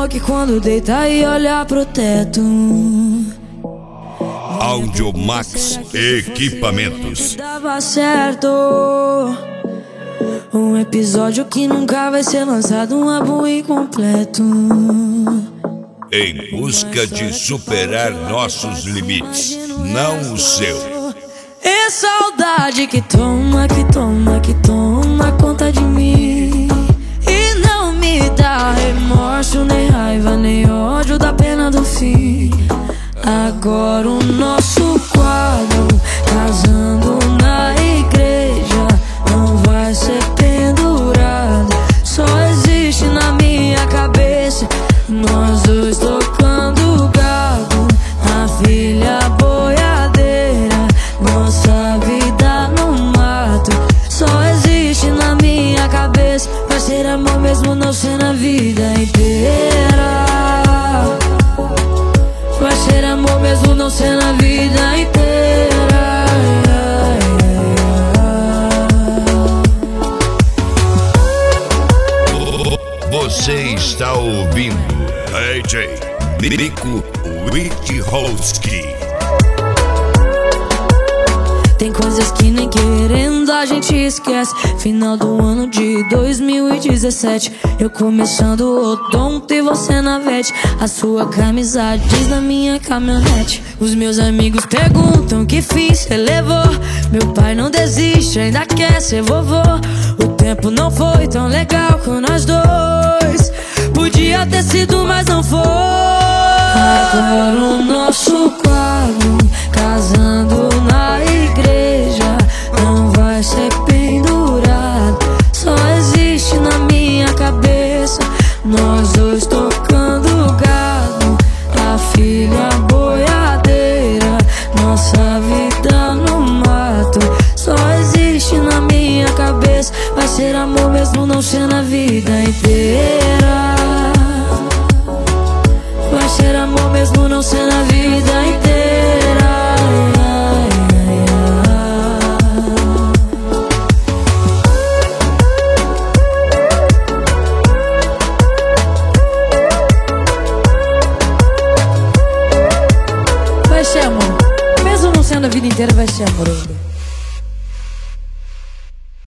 amor que quando deita e olha pro teto. Audiomax Equipamentos. Dava certo. Um episódio que nunca vai ser lançado, um álbum incompleto. Em busca de superar nossos limites, não o seu. É saudade que toma, que toma, que toma conta de mim. E não me dá remorso, nem raiva, nem ódio da pena do fim. Agora o nosso quadro, casando na igreja, não vai ser pendurado. Só existe na minha cabeça nós dois tocando gado, a filha boiadeira, nossa vida no mato. Só existe na minha cabeça, vai ser amor mesmo não ser na vida inteira. Vai ser amor mesmo não ser na vida inteira. Você está ouvindo DJ Nico Witchowski. Tem coisas que nem querendo a gente esquece. Final do ano de 2017, eu começando o odonto e você na vete. A sua camisa diz na minha caminhonete. Os meus amigos perguntam que fim cê levou. Meu pai não desiste, ainda quer ser vovô. O tempo não foi tão legal com nós dois. Podia ter sido, mas não foi. Agora o nosso quadro, casando na igreja, não vai ser pendurado. Só existe na minha cabeça nós dois tocando gado, a filha boiadeira, nossa vida no mato. Só existe na minha cabeça, vai ser amor mesmo não ser na vida inteira. Vai ser amor mesmo não ser na vida inteira. Vai ser amor, mesmo não sendo a vida inteira, vai ser amor ainda.